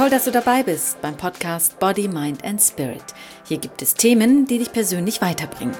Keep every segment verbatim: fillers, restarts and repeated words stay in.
Toll, dass du dabei bist beim Podcast Body, Mind and Spirit. Hier gibt es Themen, die dich persönlich weiterbringen.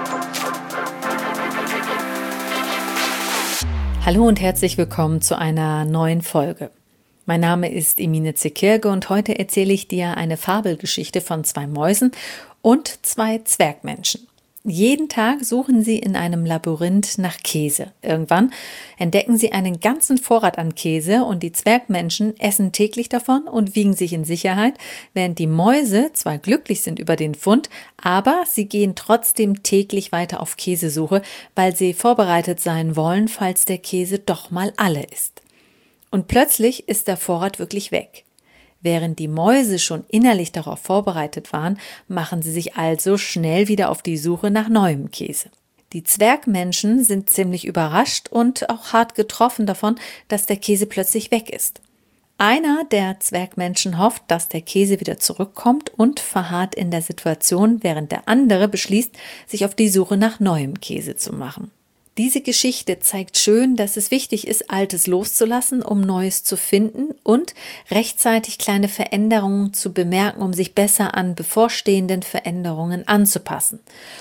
Hallo und herzlich willkommen zu einer neuen Folge. Mein Name ist Emine Zekirge und heute erzähle ich dir eine Fabelgeschichte von zwei Mäusen und zwei Zwergmenschen. Jeden Tag suchen sie in einem Labyrinth nach Käse. Irgendwann entdecken sie einen ganzen Vorrat an Käse und die Zwergmenschen essen täglich davon und wiegen sich in Sicherheit, während die Mäuse zwar glücklich sind über den Fund, aber sie gehen trotzdem täglich weiter auf Käsesuche, weil sie vorbereitet sein wollen, falls der Käse doch mal alle ist. Und plötzlich ist der Vorrat wirklich weg. Während die Mäuse schon innerlich darauf vorbereitet waren, machen sie sich also schnell wieder auf die Suche nach neuem Käse. Die Zwergmenschen sind ziemlich überrascht und auch hart getroffen davon, dass der Käse plötzlich weg ist. Einer der Zwergmenschen hofft, dass der Käse wieder zurückkommt und verharrt in der Situation, während der andere beschließt, sich auf die Suche nach neuem Käse zu machen. Diese Geschichte zeigt schön, dass es wichtig ist, Altes loszulassen, um Neues zu finden und rechtzeitig kleine Veränderungen zu bemerken, um sich besser an bevorstehenden Veränderungen anzupassen.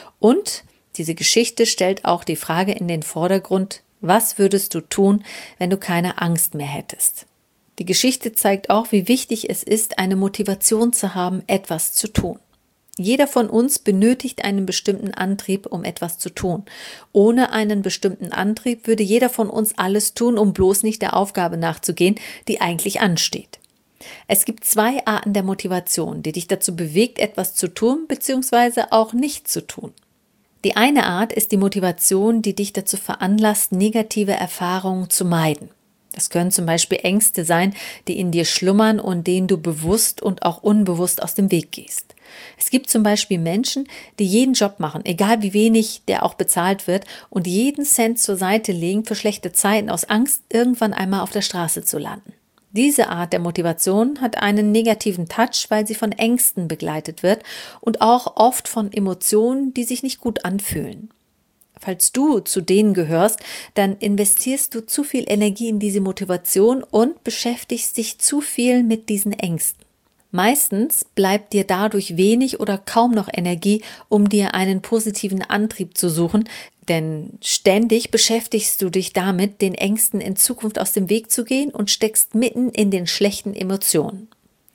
Und diese Geschichte stellt auch die Frage in den Vordergrund, was würdest du tun, wenn du keine Angst mehr hättest? Die Geschichte zeigt auch, wie wichtig es ist, eine Motivation zu haben, etwas zu tun. Jeder von uns benötigt einen bestimmten Antrieb, um etwas zu tun. Ohne einen bestimmten Antrieb würde jeder von uns alles tun, um bloß nicht der Aufgabe nachzugehen, die eigentlich ansteht. Es gibt zwei Arten der Motivation, die dich dazu bewegt, etwas zu tun bzw. auch nicht zu tun. Die eine Art ist die Motivation, die dich dazu veranlasst, negative Erfahrungen zu meiden. Das können zum Beispiel Ängste sein, die in dir schlummern und denen du bewusst und auch unbewusst aus dem Weg gehst. Es gibt zum Beispiel Menschen, die jeden Job machen, egal wie wenig der auch bezahlt wird, und jeden Cent zur Seite legen für schlechte Zeiten aus Angst, irgendwann einmal auf der Straße zu landen. Diese Art der Motivation hat einen negativen Touch, weil sie von Ängsten begleitet wird und auch oft von Emotionen, die sich nicht gut anfühlen. Falls du zu denen gehörst, dann investierst du zu viel Energie in diese Motivation und beschäftigst dich zu viel mit diesen Ängsten. Meistens bleibt dir dadurch wenig oder kaum noch Energie, um dir einen positiven Antrieb zu suchen, denn ständig beschäftigst du dich damit, den Ängsten in Zukunft aus dem Weg zu gehen und steckst mitten in den schlechten Emotionen.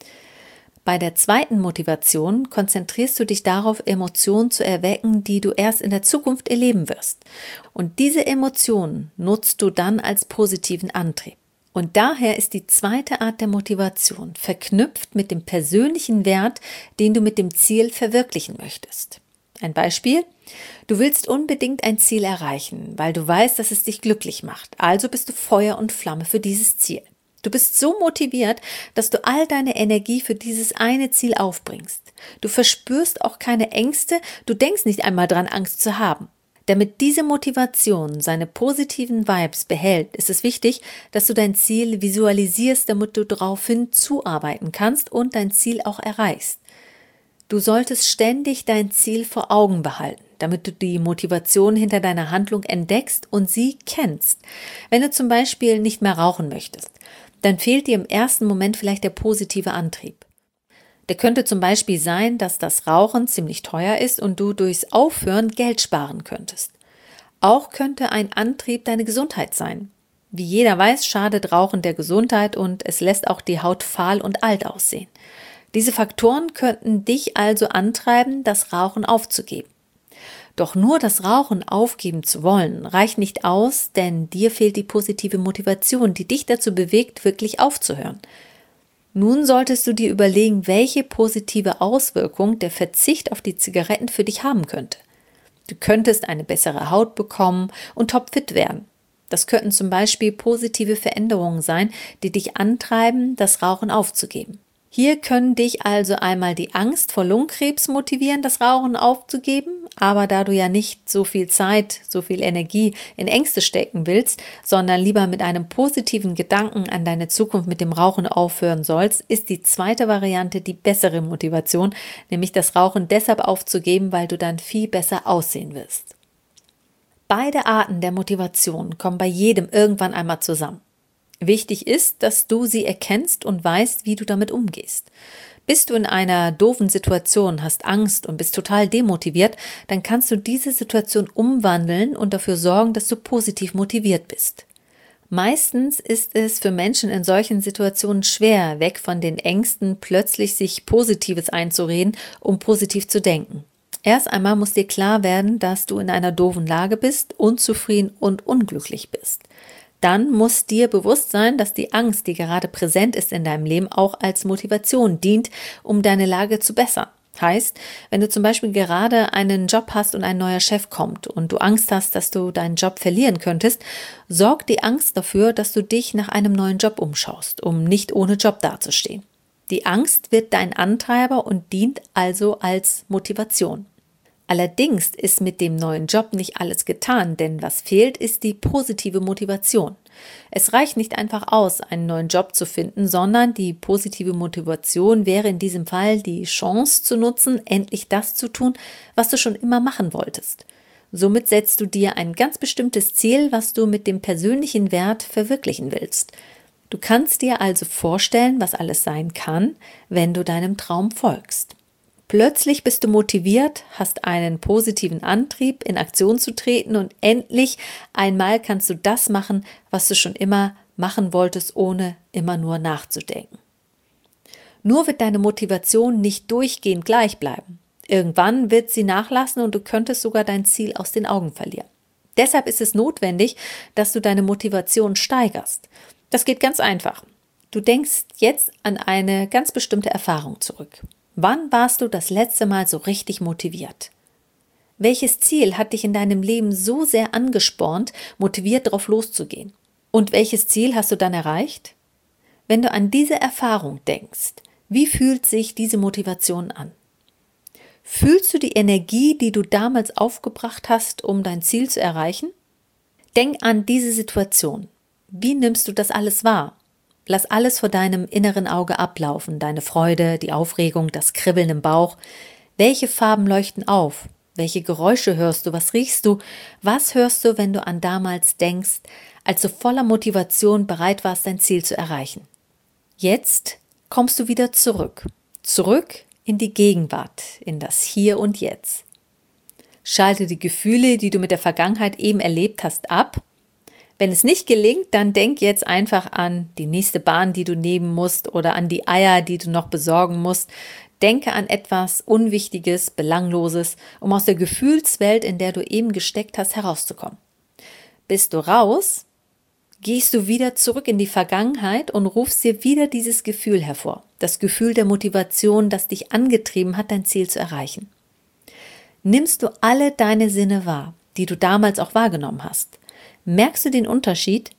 Bei der zweiten Motivation konzentrierst du dich darauf, Emotionen zu erwecken, die du erst in der Zukunft erleben wirst. Und diese Emotionen nutzt du dann als positiven Antrieb. Und daher ist die zweite Art der Motivation verknüpft mit dem persönlichen Wert, den du mit dem Ziel verwirklichen möchtest. Ein Beispiel: Du willst unbedingt ein Ziel erreichen, weil du weißt, dass es dich glücklich macht. Also bist du Feuer und Flamme für dieses Ziel. Du bist so motiviert, dass du all deine Energie für dieses eine Ziel aufbringst. Du verspürst auch keine Ängste, du denkst nicht einmal dran, Angst zu haben. Damit diese Motivation seine positiven Vibes behält, ist es wichtig, dass du dein Ziel visualisierst, damit du daraufhin zuarbeiten kannst und dein Ziel auch erreichst. Du solltest ständig dein Ziel vor Augen behalten, damit du die Motivation hinter deiner Handlung entdeckst und sie kennst. Wenn du zum Beispiel nicht mehr rauchen möchtest, dann fehlt dir im ersten Moment vielleicht der positive Antrieb. Der könnte zum Beispiel sein, dass das Rauchen ziemlich teuer ist und du durchs Aufhören Geld sparen könntest. Auch könnte ein Antrieb deine Gesundheit sein. Wie jeder weiß, schadet Rauchen der Gesundheit und es lässt auch die Haut fahl und alt aussehen. Diese Faktoren könnten dich also antreiben, das Rauchen aufzugeben. Doch nur das Rauchen aufgeben zu wollen, reicht nicht aus, denn dir fehlt die positive Motivation, die dich dazu bewegt, wirklich aufzuhören. Nun solltest du dir überlegen, welche positive Auswirkung der Verzicht auf die Zigaretten für dich haben könnte. Du könntest eine bessere Haut bekommen und topfit werden. Das könnten zum Beispiel positive Veränderungen sein, die dich antreiben, das Rauchen aufzugeben. Hier können dich also einmal die Angst vor Lungenkrebs motivieren, das Rauchen aufzugeben, aber da du ja nicht so viel Zeit, so viel Energie in Ängste stecken willst, sondern lieber mit einem positiven Gedanken an deine Zukunft mit dem Rauchen aufhören sollst, ist die zweite Variante die bessere Motivation, nämlich das Rauchen deshalb aufzugeben, weil du dann viel besser aussehen wirst. Beide Arten der Motivation kommen bei jedem irgendwann einmal zusammen. Wichtig ist, dass du sie erkennst und weißt, wie du damit umgehst. Bist du in einer doofen Situation, hast Angst und bist total demotiviert, dann kannst du diese Situation umwandeln und dafür sorgen, dass du positiv motiviert bist. Meistens ist es für Menschen in solchen Situationen schwer, weg von den Ängsten plötzlich sich Positives einzureden, um positiv zu denken. Erst einmal muss dir klar werden, dass du in einer doofen Lage bist, unzufrieden und unglücklich bist. Dann muss dir bewusst sein, dass die Angst, die gerade präsent ist in deinem Leben, auch als Motivation dient, um deine Lage zu bessern. Heißt, wenn du zum Beispiel gerade einen Job hast und ein neuer Chef kommt und du Angst hast, dass du deinen Job verlieren könntest, sorgt die Angst dafür, dass du dich nach einem neuen Job umschaust, um nicht ohne Job dazustehen. Die Angst wird dein Antreiber und dient also als Motivation. Allerdings ist mit dem neuen Job nicht alles getan, denn was fehlt, ist die positive Motivation. Es reicht nicht einfach aus, einen neuen Job zu finden, sondern die positive Motivation wäre in diesem Fall die Chance zu nutzen, endlich das zu tun, was du schon immer machen wolltest. Somit setzt du dir ein ganz bestimmtes Ziel, was du mit dem persönlichen Wert verwirklichen willst. Du kannst dir also vorstellen, was alles sein kann, wenn du deinem Traum folgst. Plötzlich bist du motiviert, hast einen positiven Antrieb, in Aktion zu treten und endlich einmal kannst du das machen, was du schon immer machen wolltest, ohne immer nur nachzudenken. Nur wird deine Motivation nicht durchgehend gleich bleiben. Irgendwann wird sie nachlassen und du könntest sogar dein Ziel aus den Augen verlieren. Deshalb ist es notwendig, dass du deine Motivation steigerst. Das geht ganz einfach. Du denkst jetzt an eine ganz bestimmte Erfahrung zurück. Wann warst du das letzte Mal so richtig motiviert? Welches Ziel hat dich in deinem Leben so sehr angespornt, motiviert darauf loszugehen? Und welches Ziel hast du dann erreicht? Wenn du an diese Erfahrung denkst, wie fühlt sich diese Motivation an? Fühlst du die Energie, die du damals aufgebracht hast, um dein Ziel zu erreichen? Denk an diese Situation. Wie nimmst du das alles wahr? Lass alles vor deinem inneren Auge ablaufen, deine Freude, die Aufregung, das Kribbeln im Bauch. Welche Farben leuchten auf? Welche Geräusche hörst du? Was riechst du? Was hörst du, wenn du an damals denkst, als du voller Motivation bereit warst, dein Ziel zu erreichen? Jetzt kommst du wieder zurück. Zurück in die Gegenwart, in das Hier und Jetzt. Schalte die Gefühle, die du mit der Vergangenheit eben erlebt hast, ab. Wenn es nicht gelingt, dann denk jetzt einfach an die nächste Bahn, die du nehmen musst oder an die Eier, die du noch besorgen musst. Denke an etwas Unwichtiges, Belangloses, um aus der Gefühlswelt, in der du eben gesteckt hast, herauszukommen. Bist du raus, gehst du wieder zurück in die Vergangenheit und rufst dir wieder dieses Gefühl hervor. Das Gefühl der Motivation, das dich angetrieben hat, dein Ziel zu erreichen. Nimmst du alle deine Sinne wahr, die du damals auch wahrgenommen hast? Merkst du den Unterschied?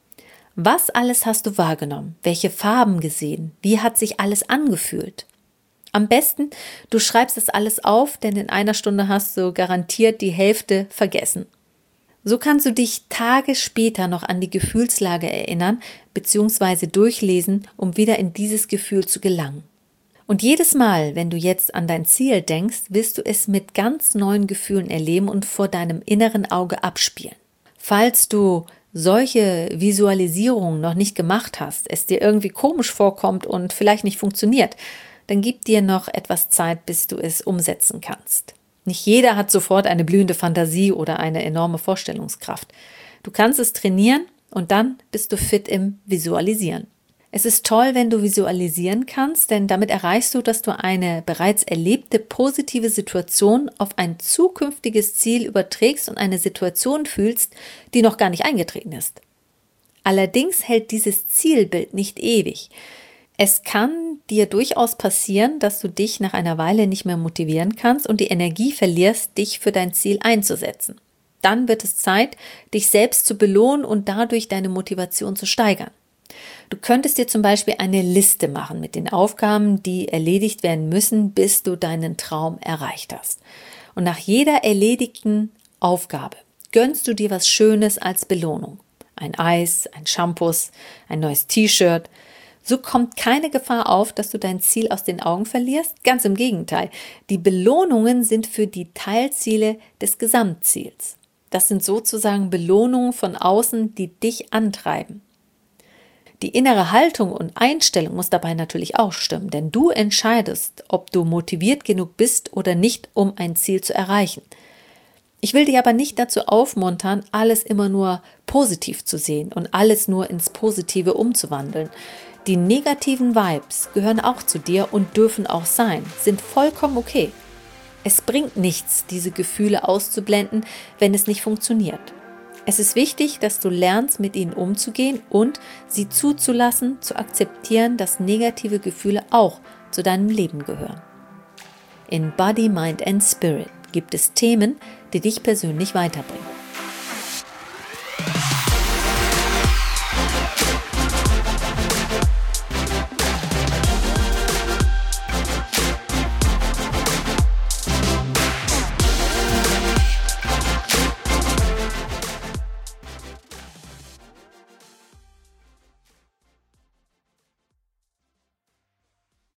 Was alles hast du wahrgenommen? Welche Farben gesehen? Wie hat sich alles angefühlt? Am besten, du schreibst das alles auf, denn in einer Stunde hast du garantiert die Hälfte vergessen. So kannst du dich Tage später noch an die Gefühlslage erinnern bzw. durchlesen, um wieder in dieses Gefühl zu gelangen. Und jedes Mal, wenn du jetzt an dein Ziel denkst, wirst du es mit ganz neuen Gefühlen erleben und vor deinem inneren Auge abspielen. Falls du solche Visualisierungen noch nicht gemacht hast, es dir irgendwie komisch vorkommt und vielleicht nicht funktioniert, dann gib dir noch etwas Zeit, bis du es umsetzen kannst. Nicht jeder hat sofort eine blühende Fantasie oder eine enorme Vorstellungskraft. Du kannst es trainieren und dann bist du fit im Visualisieren. Es ist toll, wenn du visualisieren kannst, denn damit erreichst du, dass du eine bereits erlebte positive Situation auf ein zukünftiges Ziel überträgst und eine Situation fühlst, die noch gar nicht eingetreten ist. Allerdings hält dieses Zielbild nicht ewig. Es kann dir durchaus passieren, dass du dich nach einer Weile nicht mehr motivieren kannst und die Energie verlierst, dich für dein Ziel einzusetzen. Dann wird es Zeit, dich selbst zu belohnen und dadurch deine Motivation zu steigern. Du könntest dir zum Beispiel eine Liste machen mit den Aufgaben, die erledigt werden müssen, bis du deinen Traum erreicht hast. Und nach jeder erledigten Aufgabe gönnst du dir was Schönes als Belohnung. Ein Eis, ein Shampoo, ein neues T-Shirt. So kommt keine Gefahr auf, dass du dein Ziel aus den Augen verlierst. Ganz im Gegenteil. Die Belohnungen sind für die Teilziele des Gesamtziels. Das sind sozusagen Belohnungen von außen, die dich antreiben. Die innere Haltung und Einstellung muss dabei natürlich auch stimmen, denn du entscheidest, ob du motiviert genug bist oder nicht, um ein Ziel zu erreichen. Ich will dich aber nicht dazu aufmuntern, alles immer nur positiv zu sehen und alles nur ins Positive umzuwandeln. Die negativen Vibes gehören auch zu dir und dürfen auch sein, sind vollkommen okay. Es bringt nichts, diese Gefühle auszublenden, wenn es nicht funktioniert. Es ist wichtig, dass du lernst, mit ihnen umzugehen und sie zuzulassen, zu akzeptieren, dass negative Gefühle auch zu deinem Leben gehören. In Body, Mind and Spirit gibt es Themen, die dich persönlich weiterbringen.